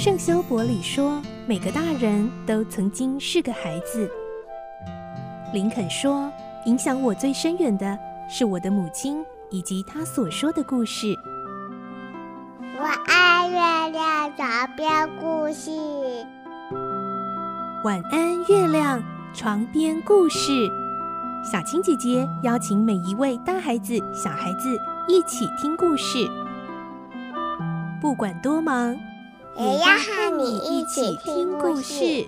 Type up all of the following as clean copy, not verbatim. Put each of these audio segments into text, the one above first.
圣修伯里说，每个大人都曾经是个孩子。林肯说，影响我最深远的是我的母亲以及她所说的故事。 我爱月亮床边故事。 晚安，月亮床边故事。小青姐姐邀请每一位大孩子、小孩子一起听故事，不管多忙， 也要和你一起听故事。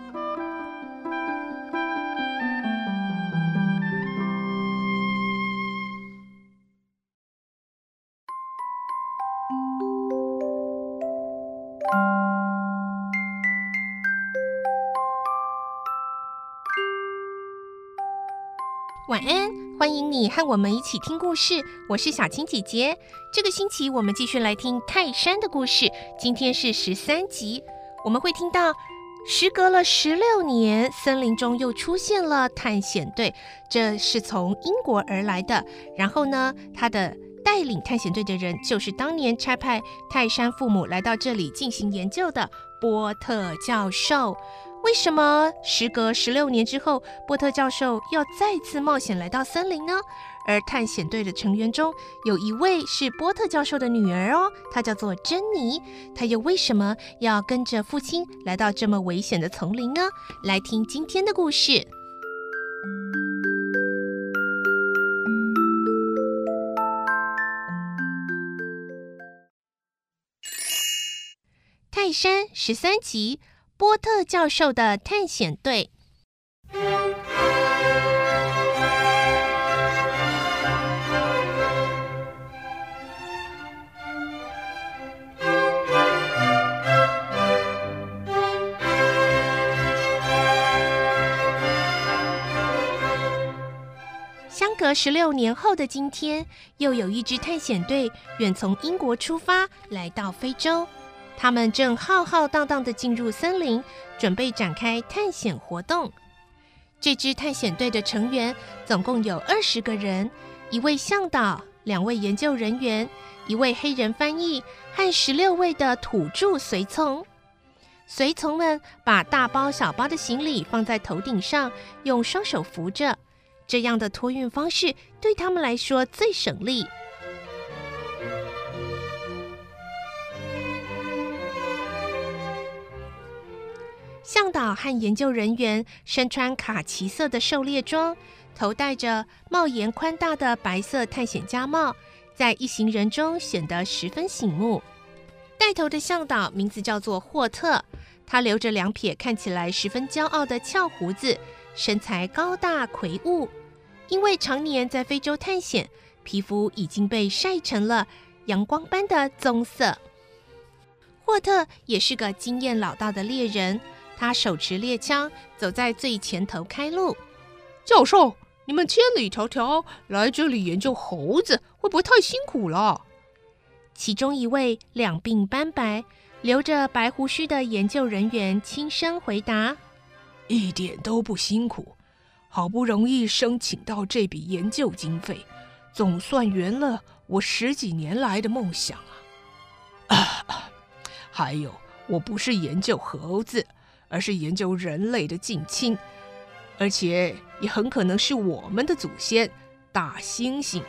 晚安，欢迎你和我们一起听故事，我是小青姐姐。这个星期我们继续来听泰山的故事，今天是13集。我们会听到时隔了16年，森林中又出现了探险队，这是从英国而来的。然后呢，他的带领探险队的人就是当年差派泰山父母来到这里进行研究的波特教授。为什么时隔16年之后，波特教授要再次冒险来到森林呢？而探险队的成员中有一位是波特教授的女儿哦，她叫做珍妮。她又为什么要跟着父亲来到这么危险的丛林呢？来听今天的故事。泰山13集，波特教授的探险队。相隔16年后的今天，又有一支探险队远从英国出发，来到非洲。他们正浩浩荡荡地进入森林，准备展开探险活动。这支探险队的成员总共有20个人，一位向导，2位研究人员，一位黑人翻译和16位的土著随从。随从们把大包小包的行李放在头顶上，用双手扶着，这样的托运方式对他们来说最省力。向导和研究人员身穿卡其色的狩猎装，头戴着帽檐宽大的白色探险家帽，在一行人中显得十分醒目。带头的向导名字叫做霍特，他留着2撇看起来十分骄傲的翘胡子，身材高大魁梧。因为常年在非洲探险，皮肤已经被晒成了阳光般的棕色。霍特也是个经验老道的猎人，他手持猎枪，走在最前头开路。 教授，你们千里迢迢来这里研究猴子，会不会太辛苦了？ 其中一位两鬓斑白、留着白胡须的研究人员轻声回答： 一点都不辛苦，好不容易申请到这笔研究经费，总算圆了我10几年来的梦想啊！还有，我不是研究猴子，而是研究人类的近亲，而且也很可能是我们的祖先大猩猩。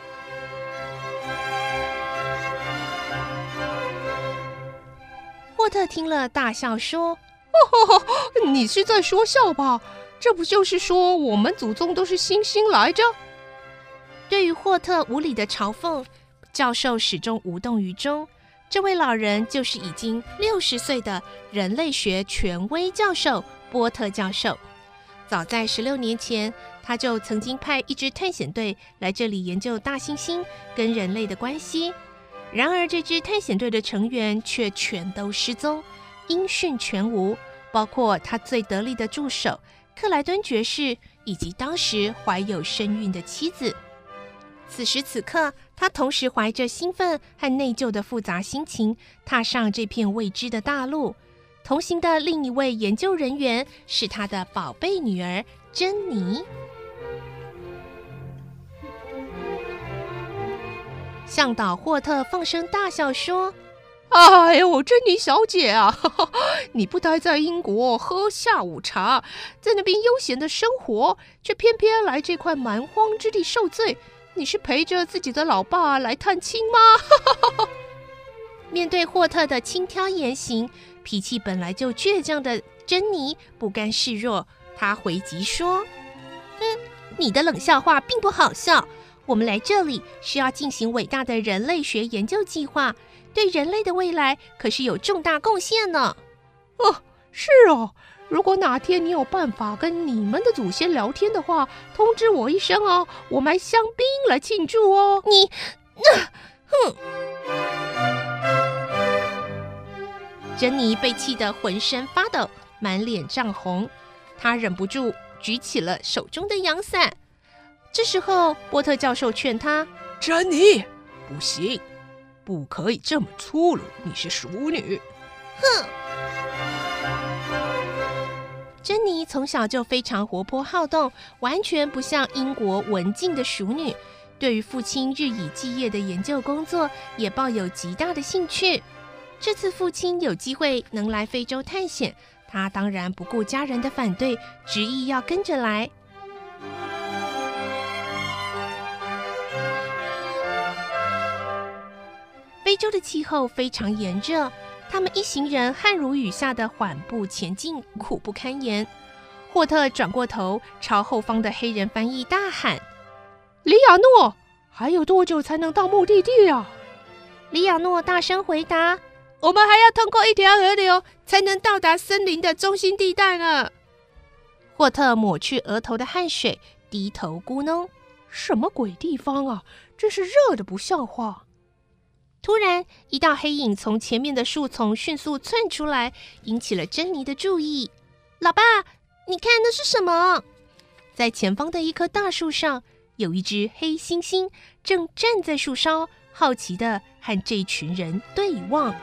霍特听了大笑说： 你是在说笑吧？这不就是说我们祖宗都是猩猩来着？ 对于霍特无理的嘲讽，教授始终无动于衷。这位老人就是已经60岁的人类学权威教授波特教授。早在16年前，他就曾经派一支探险队来这里研究大猩猩跟人类的关系。然而这支探险队的成员却全都失踪，音讯全无，包括他最得力的助手克莱顿爵士以及当时怀有身孕的妻子。此时此刻，他同时怀着兴奋和内疚的复杂心情，踏上这片未知的大陆。同行的另一位研究人员是他的宝贝女儿珍妮。向导霍特放声大笑说： 哎呦，珍妮小姐啊，你不待在英国喝下午茶，在那边悠闲的生活，却偏偏来这块蛮荒之地受罪，你是陪着自己的老爸来探亲吗？ 面对霍特的轻佻言行，脾气本来就倔强的珍妮不甘示弱，她回击说：你的冷笑话并不好笑，我们来这里是要进行伟大的人类学研究计划，对人类的未来可是有重大贡献呢。 是哦，如果哪天你有办法跟你们的祖先聊天的话，通知我一声哦，我买香槟来庆祝哦。 珍妮被气得浑身发抖，满脸涨红，她忍不住举起了手中的阳伞。这时候波特教授劝她： 珍妮，不行，不可以这么粗鲁，你是淑女。 珍妮从小就非常活泼好动，完全不像英国文静的淑女，对于父亲日以继夜的研究工作也抱有极大的兴趣。这次父亲有机会能来非洲探险，他当然不顾家人的反对，执意要跟着来。非洲的气候非常炎热，他们一行人汗如雨下的缓步前进，苦不堪言。霍特转过头，朝后方的黑人翻译大喊： 里亚诺，还有多久才能到目的地啊？ 里亚诺大声回答：我们还要通过一条河流，才能到达森林的中心地带呢。霍特抹去额头的汗水，低头咕哝： 什么鬼地方啊，真是热得不像话。 突然，一道黑影从前面的树丛迅速窜出来，引起了珍妮的注意。老爸，你看那是什么？在前方的一棵大树上，有一只黑猩猩正站在树梢，好奇地和这群人对望。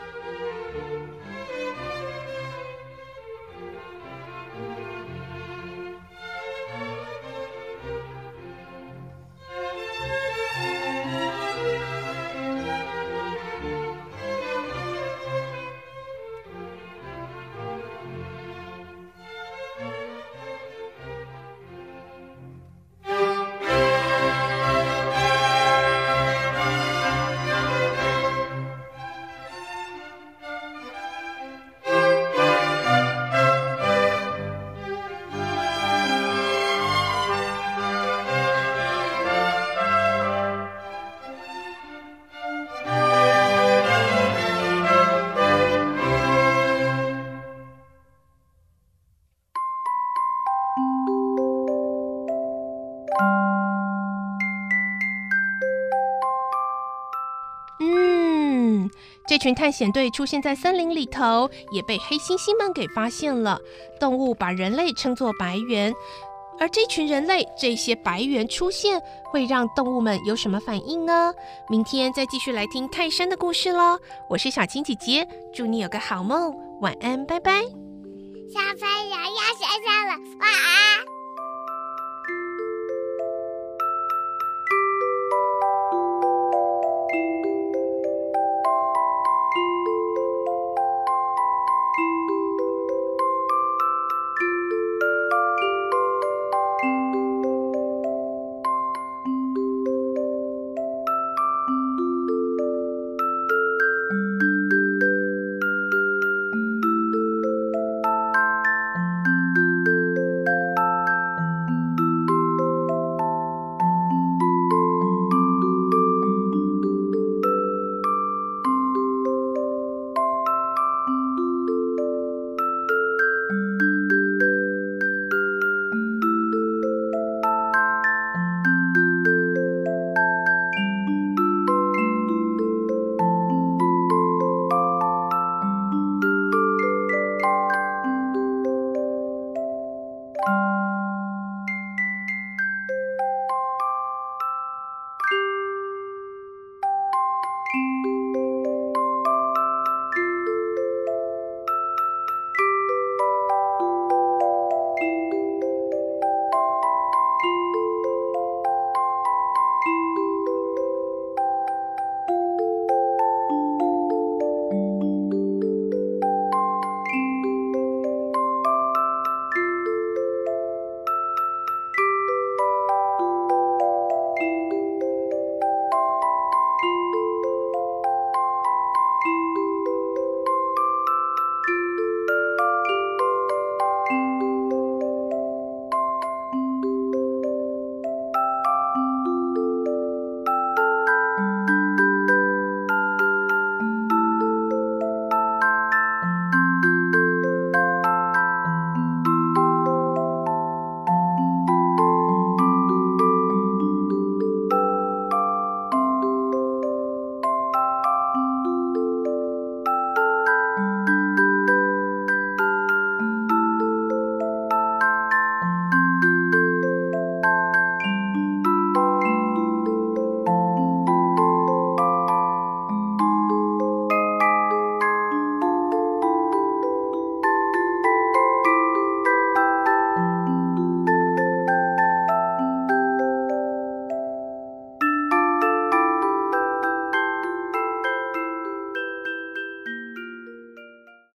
这群探险队出现在森林里头，也被黑猩猩们给发现了。动物把人类称作白猿，而这群人类，这些白猿出现，会让动物们有什么反应呢？明天再继续来听泰山的故事咯。我是小青姐姐，祝你有个好梦，晚安，拜拜。 小朋友要睡觉了，晚安。